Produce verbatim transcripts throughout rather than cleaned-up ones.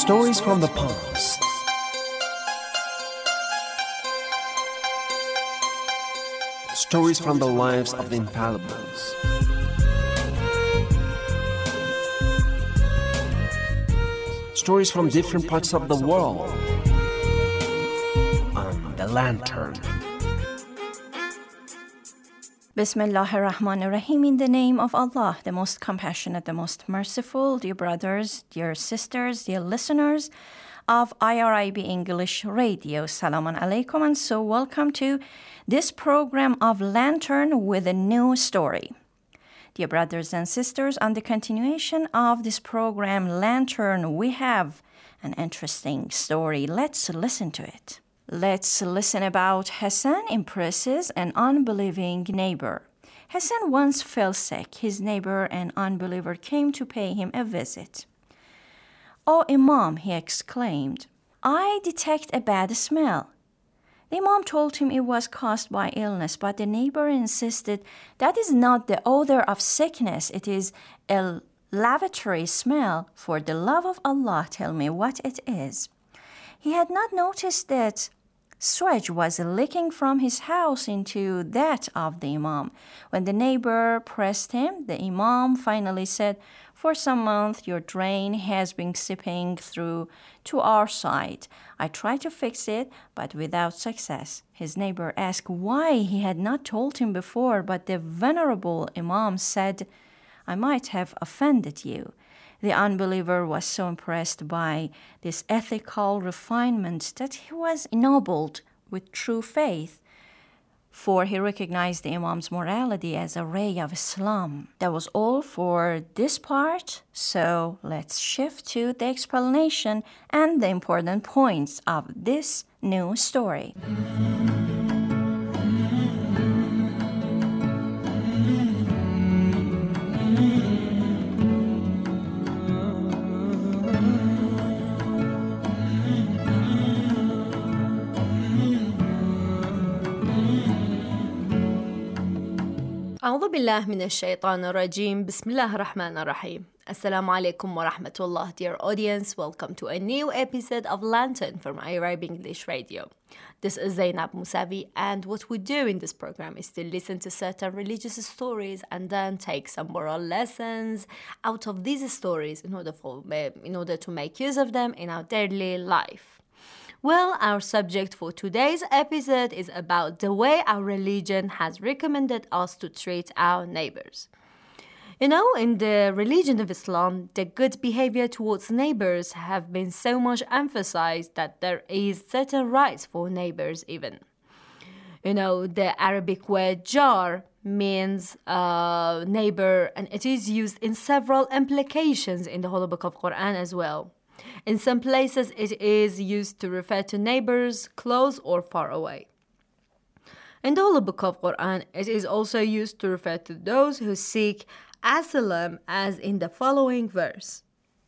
Stories from the past. Stories from the lives of the infallibles. Stories from different parts of the world. On the Lantern. Bismillah ar-Rahman ar-Rahim, in the name of Allah, the most compassionate, the most merciful. Dear brothers, dear sisters, dear listeners of I R I B English Radio, Salaam alaikum, and so welcome to this program of Lantern with a new story. Dear brothers and sisters, on the continuation of this program, Lantern, we have an interesting story. Let's listen to it. Let's listen about Hassan impresses an unbelieving neighbor. Hassan once fell sick. His neighbor, an unbeliever, came to pay him a visit. "Oh, Imam," he exclaimed, "I detect a bad smell." The Imam told him it was caused by illness, but the neighbor insisted, "That is not the odor of sickness. It is a lavatory smell. For the love of Allah, tell me what it is." He had not noticed that sewage was leaking from his house into that of the Imam. When the neighbor pressed him, the Imam finally said, "For some months your drain has been seeping through to our side. I tried to fix it, but without success." His neighbor asked why he had not told him before, but the venerable Imam said, "I might have offended you." The unbeliever was so impressed by this ethical refinement that he was ennobled with true faith, for he recognized the Imam's morality as a ray of Islam. That was all for this part, so let's shift to the explanation and the important points of this new story. أعوذ بالله من الشيطان الرجيم. بسم الله الرحمن الرحيم. Assalamu alaikum wa rahmatullah. Dear audience, welcome to a new episode of Lantern from I R I B English Radio. This is Zainab Musavi, and what we do in this program is to listen to certain religious stories and then take some moral lessons out of these stories in order for in order to make use of them in our daily life. Well, our subject for today's episode is about the way our religion has recommended us to treat our neighbors. You know, in the religion of Islam, the good behavior towards neighbors have been so much emphasized that there is certain rights for neighbors even. You know, the Arabic word jar means uh, neighbor, and it is used in several implications in the Holy Book of Quran as well. In some places, it is used to refer to neighbors close or far away. In the Holy Book of Quran, it is also used to refer to those who seek asylum, as in the following verse.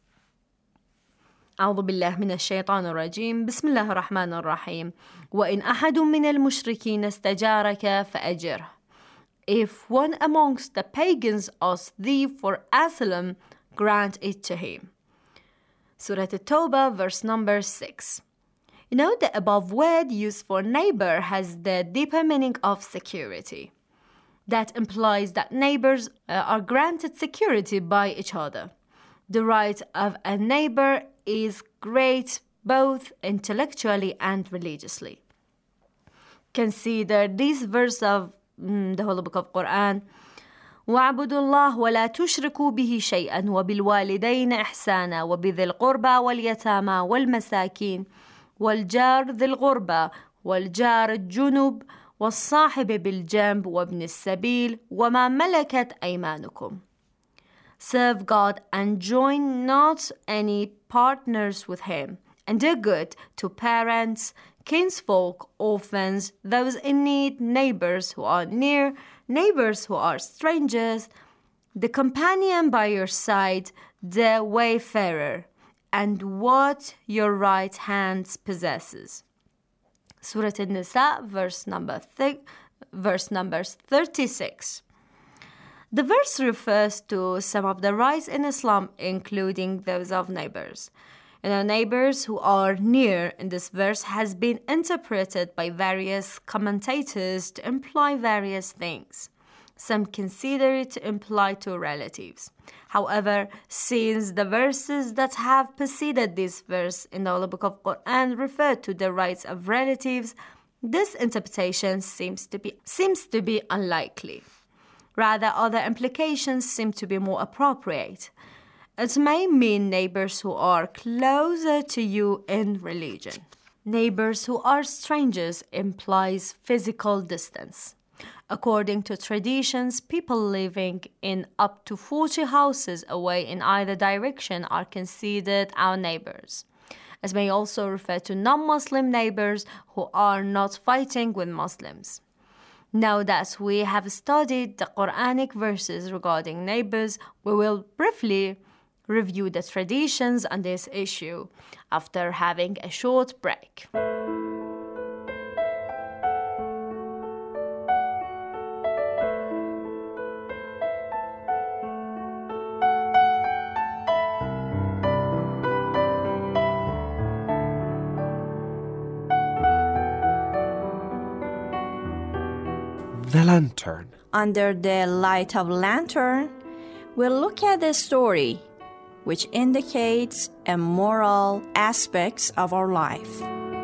أعوذ بالله من الشيطان الرجيم. بسم الله الرحمن الرحيم. وإن أحد من المشركين استجارك فأجره. If one amongst the pagans asks thee for asylum, grant it to him. Surah At-Tawbah, verse number six. You know, the above word used for neighbor has the deeper meaning of security. That implies that neighbors uh, are granted security by each other. The right of a neighbor is great both intellectually and religiously. Consider this verse of mm, the Holy Book of Quran. وَاعْبُدُوا اللَّهَ وَلَا تُشْرِكُوا بِهِ شَيْئًا وَبِالْوَالِدَيْنِ إِحْسَانًا وَبِذِي الْقُرْبَى وَالْيَتَامَى وَالْمَسَاكِينِ وَالْجَارِ ذِي الْقُرْبَى وَالْجَارِ الْجُنُبِ وَالصَّاحِبِ بِالْجَنبِ وَابْنِ السَّبِيلِ وَمَا مَلَكَتْ أَيْمَانُكُمْ. Serve God and join not any partners with Him, and do good to parents, kinsfolk, orphans, those in need, neighbors who are near, neighbors who are strangers, the companion by your side, the wayfarer, and what your right hand possesses. Surah An-Nisa, verse number th- verse number thirty-six. The verse refers to some of the rights in Islam, including those of neighbors. And our neighbors who are near in this verse has been interpreted by various commentators to imply various things. Some consider it to imply to relatives. However, since the verses that have preceded this verse in the Holy Book of Quran refer to the rights of relatives, this interpretation seems to be seems to be unlikely. Rather, other implications seem to be more appropriate. It may mean neighbors who are closer to you in religion. Neighbors who are strangers implies physical distance. According to traditions, people living in up to forty houses away in either direction are considered our neighbors. It may also refer to non-Muslim neighbors who are not fighting with Muslims. Now that we have studied the Quranic verses regarding neighbors, we will briefly review the traditions on this issue after having a short break. The lantern. Under the light of lantern, we'll look at the story which indicates a moral aspects of our life.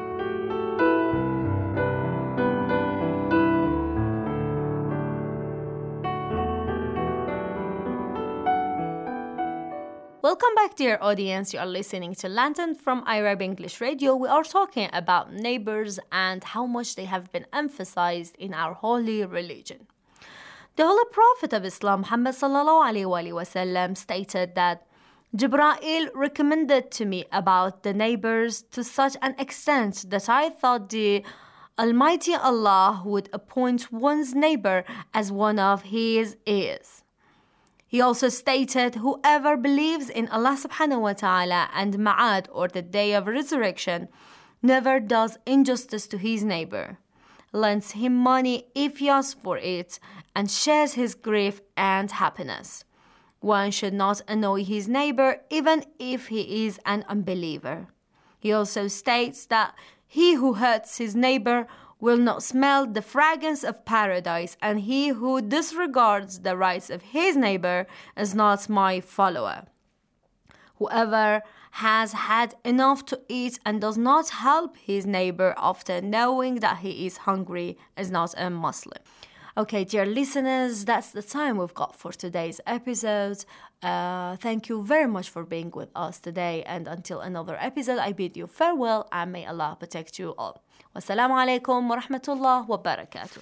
Welcome back, dear audience. You are listening to Lantern from iRib English Radio. We are talking about neighbors and how much they have been emphasized in our holy religion. The Holy Prophet of Islam, Muhammad sallallahu alaihi wasallam, stated that Jibreel recommended to me about the neighbors to such an extent that I thought the Almighty Allah would appoint one's neighbor as one of his ears. He also stated, whoever believes in Allah subhanahu wa ta'ala and Ma'ad, or the day of resurrection, never does injustice to his neighbor, lends him money if he asks for it, and shares his grief and happiness. One should not annoy his neighbor even if he is an unbeliever. He also states that he who hurts his neighbor will not smell the fragrance of paradise, and he who disregards the rights of his neighbor is not my follower. Whoever has had enough to eat and does not help his neighbor after knowing that he is hungry is not a Muslim. Okay, dear listeners, that's the time we've got for today's episode. Uh, thank you very much for being with us today, and until another episode, I bid you farewell, and may Allah protect you all. Wassalamu alaikum wa rahmatullah wa barakatuh.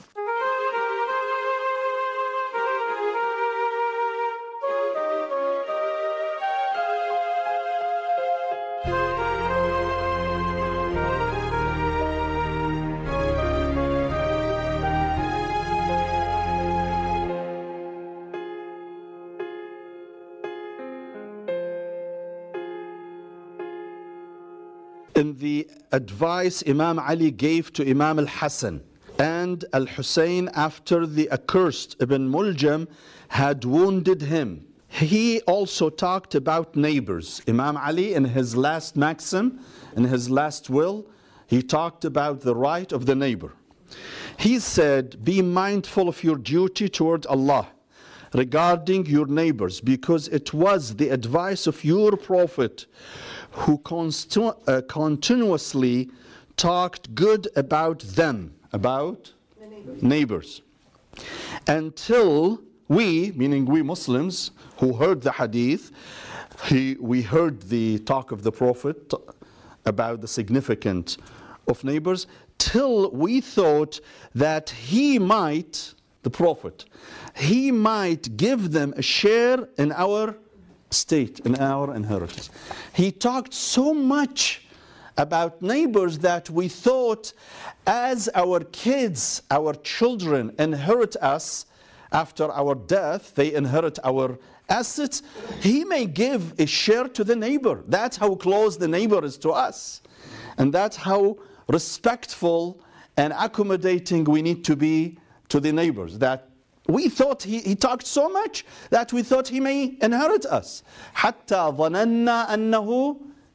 In the advice Imam Ali gave to Imam al-Hassan and al-Hussein after the accursed Ibn Muljam had wounded him, he also talked about neighbors. Imam Ali, in his last maxim, in his last will, he talked about the right of the neighbor. He said, be mindful of your duty toward Allah regarding your neighbors, because it was the advice of your Prophet who constu- uh, continuously talked good about them, about the neighbors. neighbors. Until we, meaning we Muslims who heard the hadith, he, we heard the talk of the Prophet about the significance of neighbors, till we thought that he might, the Prophet, he might give them a share in our state, in our inheritance. He talked so much about neighbors that we thought as our kids, our children inherit us after our death, they inherit our assets, he may give a share to the neighbor. That's how close the neighbor is to us. And that's how respectful and accommodating we need to be to the neighbors. That we thought he, he talked so much that we thought he may inherit us. حتى ظننا أنه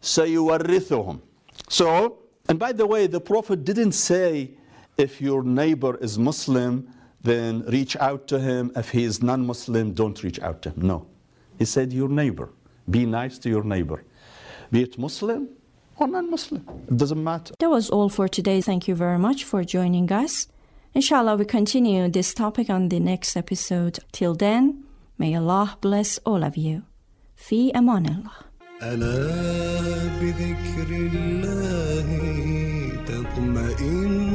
سيورثهم. So, and by the way, the Prophet didn't say if your neighbor is Muslim, then reach out to him. If he is non-Muslim, don't reach out to him. No. He said your neighbor. Be nice to your neighbor. Be it Muslim or non-Muslim. It doesn't matter. That was all for today. Thank you very much for joining us. Inshallah, we continue this topic on the next episode. Till then, may Allah bless all of you. في أمان الله. ألا بذكر الله تطمئن